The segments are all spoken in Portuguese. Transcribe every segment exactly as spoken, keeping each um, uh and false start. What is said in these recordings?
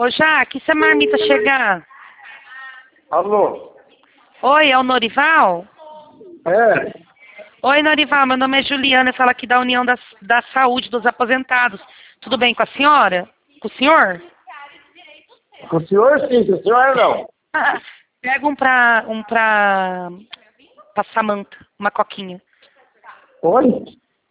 Ô, Jaque, se a marmita chegar? Alô? Oi, é o Norival? É? Oi, Norival, meu nome é Juliana, eu falo aqui da União da, da Saúde dos Aposentados. Tudo bem com a senhora? Com o senhor? Com o senhor sim, com o senhor não. Pega um pra, um pra, pra Samanta, uma coquinha. Oi?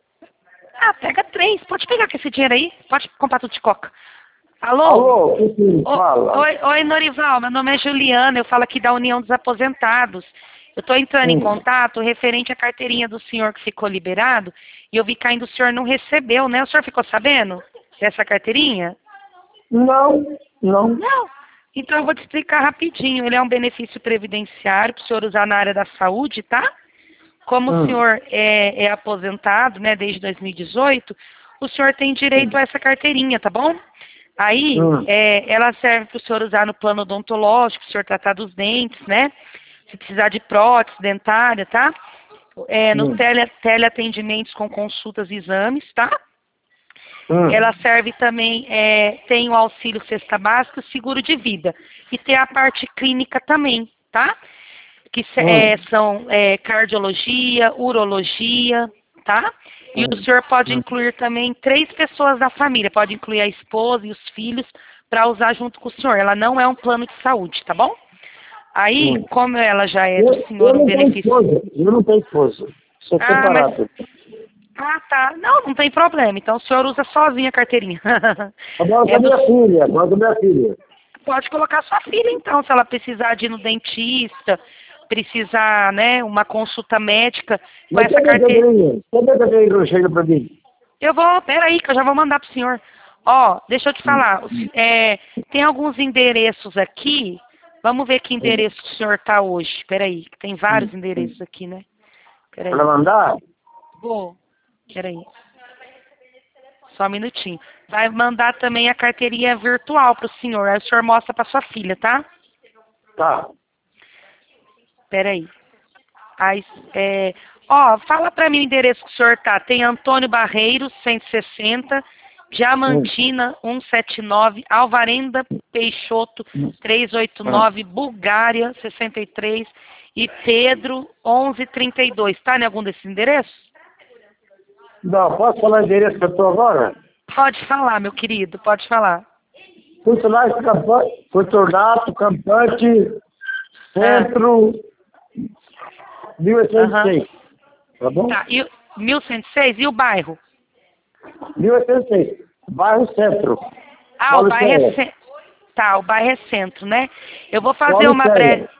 Ah, pega três, pode pegar com esse dinheiro aí, pode comprar tudo de coca. Alô? Alô, que sim, O- fala. Oi, oi, Norival, meu nome é Juliana, eu falo aqui da União dos Aposentados. Eu estou entrando em Hum. contato referente à carteirinha do senhor que ficou liberado e eu vi que ainda o senhor não recebeu, né? O senhor ficou sabendo dessa carteirinha? Não, não. Não. Então eu vou te explicar rapidinho. Ele é um benefício previdenciário para o senhor usar na área da saúde, tá? Como o Hum. senhor é, é aposentado, né, desde dois mil e dezoito, o senhor tem direito a essa carteirinha, tá bom? Aí, Hum. é, ela serve para o senhor usar no plano odontológico, para o senhor tratar dos dentes, né? Se precisar de prótese dentária, tá? É, nos Hum. tele, teleatendimentos com consultas e exames, tá? Hum. Ela serve também, é, tem o auxílio cesta básica e o seguro de vida. E tem a parte clínica também, tá? Que se- é, Hum. são é, cardiologia, urologia, tá? E o senhor pode Hum. incluir também três pessoas da família, pode incluir a esposa e os filhos para usar junto com o senhor. Ela não é um plano de saúde, tá bom? Aí, Hum. como ela já é Eu, do senhor eu um não tenho benefício. esposa, eu não tenho esposa. Sou Ah, mas. separado. Ah, tá. Não, não tem problema. Então o senhor usa sozinho a carteirinha. Agora com É a do... minha filha, agora com a minha filha. Pode colocar sua filha, então, se ela precisar de ir no dentista, precisar, né, uma consulta médica com Mas essa cadê a carteira. cadeirinha? Cadê a cadeirinha que chega pra mim? Eu vou, peraí, que eu já vou mandar pro senhor. Ó, deixa eu te falar. o se- é, tem alguns endereços aqui. Vamos ver que Hum. endereço o senhor tá hoje. Peraí, que tem vários endereços aqui, né? Peraí. Pra mandar? Vou. Peraí. Só um minutinho. Vai mandar também a carteirinha virtual pro senhor. Aí o senhor mostra pra sua filha, tá? Tá. Peraí. Aí, é, ó, fala pra mim o endereço que o senhor tá. Tem Antônio Barreiros, cento e sessenta, Hum. Diamantina, cento e setenta e nove, Alvarenda Peixoto, trezentos e oitenta e nove, Bulgária, sessenta e três e Pedro, onze trinta e dois. Tá em algum desses endereços? Não, posso falar o endereço que eu tô agora? Pode falar, meu querido, pode falar. Funcionário campante, Fortunato, Campante, Centro, mil oitocentos e seis. Tá bom? Tá, e o- mil cento e seis e o bairro? mil oitocentos e seis. Bairro Centro. Ah, o bairro é Pauliceia. centro. Tá, o bairro é centro, né? Eu vou fazer uma Pauliceia. breve.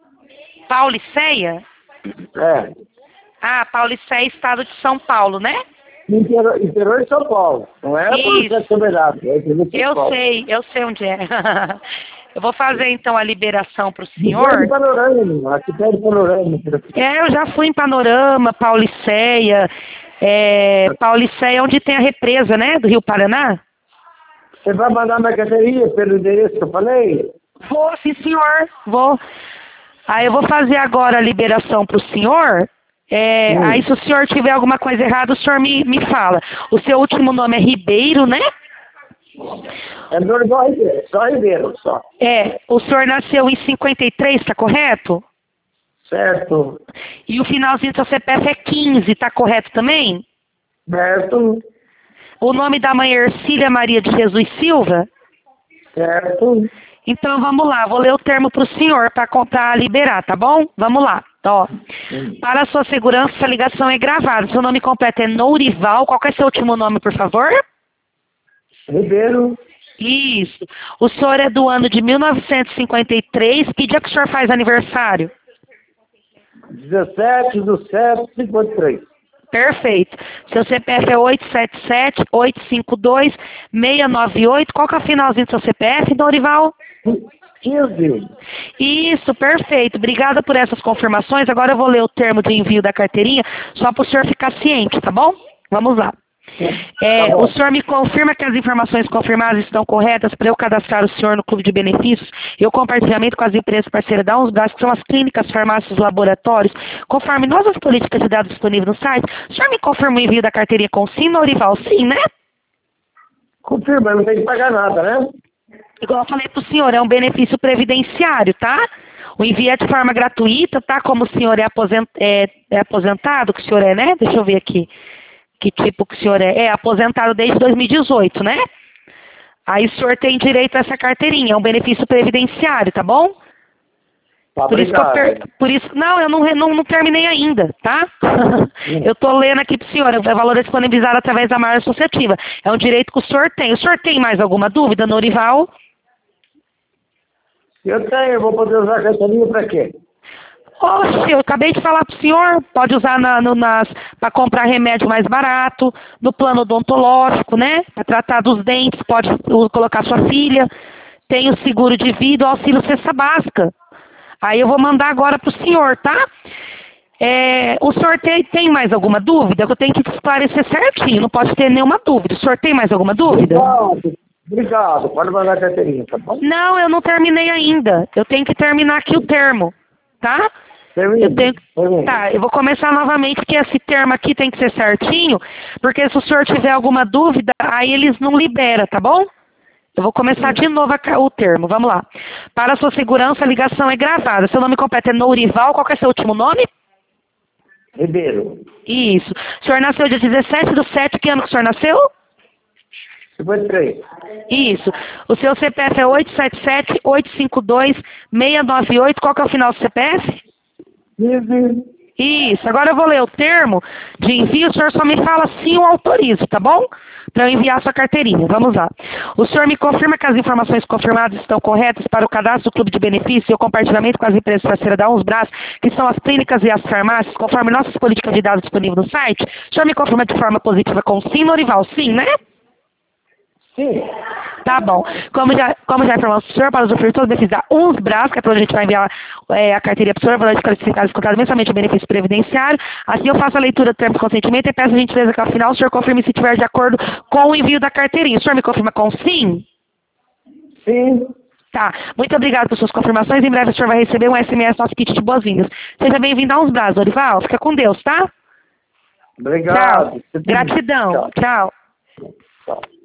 Pauliceia? É. Ah, Pauliceia, estado de São Paulo, né? Interior, interior de São Paulo. Não é Pauliceia de Soberano. É interior de São Eu Paulo. sei, eu sei onde é. Eu vou fazer então a liberação para o De pé senhor. de panorama. Aqui pé de panorama. É, eu já fui em Panorama, Pauliceia, é, Pauliceia, onde tem a represa, né, do Rio Paraná? Você vai mandar minha carteirinha pelo endereço que eu falei? Vou, sim, senhor, vou. Aí eu vou fazer agora a liberação para o senhor. É, Hum. aí se o senhor tiver alguma coisa errada, o senhor me, me fala. O seu último nome é Ribeiro, né? É Dorival Ribeiro. Só Ribeiro, só. É, o senhor nasceu em cinquenta e três, tá correto? Certo. E o finalzinho do seu C P F é quinze, tá correto também? Certo. O nome da mãe é Ercília Maria de Jesus Silva? Certo. Então vamos lá, vou ler o termo para o senhor para liberar, tá bom? Vamos lá. Ó, Hum. para a sua segurança, essa ligação é gravada. Seu nome completo é Nourival. Qual que é seu último nome, por favor? Ribeiro. Isso. O senhor é do ano de mil novecentos e cinquenta e três. Que dia que o senhor faz aniversário? dezessete do sete de cinquenta e três. Perfeito. Seu C P F é oito sete sete, oito cinco dois, seis nove oito. Qual que é o finalzinho do seu C P F, Nourival? quinze. Isso, perfeito. Obrigada por essas confirmações. Agora eu vou ler o termo de envio da carteirinha, só para o senhor ficar ciente, tá bom? Vamos lá. É, Tá bom. o senhor me confirma que as informações confirmadas estão corretas para eu cadastrar o senhor no clube de benefícios e o compartilhamento com as empresas parceiras da UNSGAS, que são as clínicas, farmácias, laboratórios, conforme nossas políticas de dados disponíveis no site. O senhor me confirma o envio da carteirinha com sim, Nourival? Sim, né? Confirma, não tem que pagar nada, né? igual eu falei para o senhor, é um benefício previdenciário, tá? O envio é de forma gratuita, tá? Como o senhor é, aposent, é, é aposentado, que o senhor é, né? Deixa eu ver aqui. Que tipo que o senhor é? É aposentado desde dois mil e dezoito, né? Aí o senhor tem direito a essa carteirinha, é um benefício previdenciário, tá bom? Tá, Por isso que eu obrigado. per... Por isso... Não, eu não, não, não terminei ainda, tá? Eu tô lendo aqui pro senhor, é valor disponibilizado através da margem associativa. É um direito que o senhor tem. O senhor tem mais alguma dúvida, Norival? Eu tenho, eu vou poder usar a carteirinha para quê? Oxe, eu acabei de falar pro senhor, pode usar na, no, nas, para comprar remédio mais barato, no plano odontológico, né? Para tratar dos dentes, pode uh, colocar sua filha. Tem o seguro de vida, o auxílio cesta básica. Aí eu vou mandar agora pro senhor, tá? É, o senhor tem, tem mais alguma dúvida? Eu tenho que esclarecer certinho, não pode ter nenhuma dúvida. O senhor tem mais alguma dúvida? Obrigado, obrigado. Pode mandar a carteirinha, tá bom? Não, eu não terminei ainda. Eu tenho que terminar aqui o termo, tá? Termina. Eu tenho... Termina. Tá, eu vou começar novamente, que esse termo aqui tem que ser certinho, porque se o senhor tiver alguma dúvida, aí eles não liberam, tá bom? Eu vou começar de novo a, o termo, vamos lá. Para a sua segurança, a ligação é gravada. Seu nome completo é Nourival, qual que é seu último nome? Ribeiro. Isso. O senhor nasceu dia dezessete do sete, que ano que o senhor nasceu? cinquenta e três. Isso. O seu C P F é oito sete sete, oito cinco dois, seis nove oito, qual que é o final do C P F? Isso. Isso, agora eu vou ler o termo de envio, o senhor só me fala sim eu autorizo, tá bom? Para eu enviar a sua carteirinha, vamos lá. O senhor me confirma que as informações confirmadas estão corretas para o cadastro do Clube de Benefícios e o compartilhamento com as empresas parceiras da Uns Brás, que são as clínicas e as farmácias, conforme nossas políticas de dados disponíveis no site? O senhor me confirma de forma positiva com sim, Norival? Sim, né? Sim. Tá bom. Como já, como já informamos o senhor, para usufruir todos os benefícios da Uns Brás, que é para onde a gente vai enviar é, a carteirinha para o senhor, valor de classificado descontado mensalmente o benefício previdenciário. Assim eu faço a leitura do termo de consentimento e peço a gentileza que ao final o senhor confirme se estiver de acordo com o envio da carteirinha. O senhor me confirma com sim? Sim. Tá. Muito obrigado por suas confirmações. Em breve o senhor vai receber um S M S nosso kit de boas-vindas. Seja bem-vindo a Uns Brás, Dorival. Fica com Deus, tá? Obrigado. Tchau. Gratidão. Tchau. Tchau. Tchau.